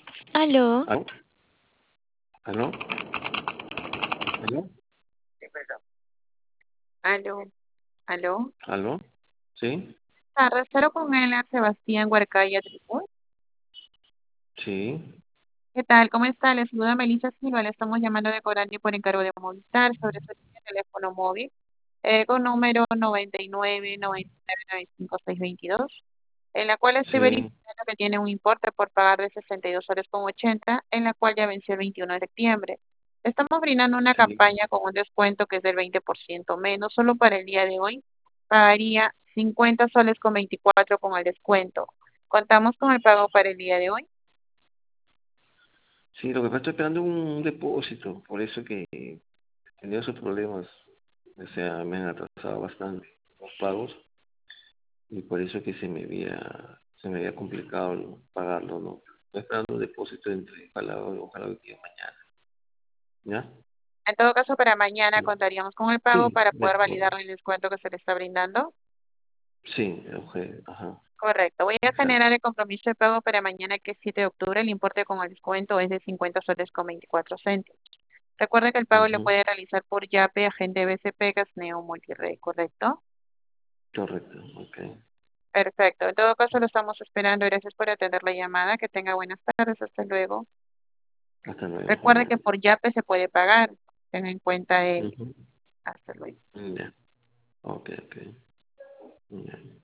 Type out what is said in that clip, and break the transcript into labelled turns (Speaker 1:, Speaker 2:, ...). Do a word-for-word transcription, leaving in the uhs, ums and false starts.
Speaker 1: Aló,
Speaker 2: ¿Aló? ¿Aló? ¿Aló?
Speaker 3: Sí, perdón. Aló, aló.
Speaker 2: ¿Aló? ¿Sí?
Speaker 3: Arrastero con él a Sebastián Huarcaya Tribut.
Speaker 2: Sí,
Speaker 3: ¿Qué tal? ¿Cómo está? Le saluda Melissa Silva. Le estamos llamando de Corani por encargo de Movistar sobre su línea de teléfono móvil eh, con número noventa y nueve, noventa y nueve, noventa y cinco, seiscientos veintidós, en la cual estoy
Speaker 2: sí,
Speaker 3: verificando que tiene un importe por pagar de sesenta y dos soles con ochenta, en la cual ya venció el veintiuno de septiembre. Estamos brindando una
Speaker 2: sí,
Speaker 3: campaña con un descuento que es del veinte por ciento menos, solo para el día de hoy. Pagaría cincuenta soles con veinticuatro con el descuento. ¿Contamos con el pago para el día de hoy?
Speaker 2: sí, lo que pasa estoy esperando un depósito, por eso que he tenido esos problemas, o sea, me han atrasado bastante los pagos y por eso que se me había, se me había complicado ¿no? pagarlo, ¿no? Estoy esperando un depósito entre, ojalá, ojalá hoy día mañana, ¿ya?
Speaker 3: En todo caso, para mañana contaríamos con el pago
Speaker 2: Sí,
Speaker 3: para poder
Speaker 2: mejor.
Speaker 3: validarle el descuento que se le está brindando.
Speaker 2: Sí, ok, ajá,
Speaker 3: Correcto. Voy a
Speaker 2: exacto.
Speaker 3: generar el compromiso de pago para mañana, que es siete de octubre. El importe con el descuento es de cincuenta soles con veinticuatro céntimos. Recuerde que el pago lo
Speaker 2: Ujú,
Speaker 3: puede realizar por Yape, Agente B C P, Gasneo, Multirred, ¿correcto?
Speaker 2: correcto, ok.
Speaker 3: Perfecto. En todo caso, lo estamos esperando. Gracias por atender la llamada. Que tenga buenas tardes. Hasta luego.
Speaker 2: Hasta luego,
Speaker 3: Recuerde que
Speaker 2: igual.
Speaker 3: por Yape se puede pagar. Tenga en cuenta ello.
Speaker 2: Ujú,
Speaker 3: Hasta luego.
Speaker 2: ya, ok, ok. Ya.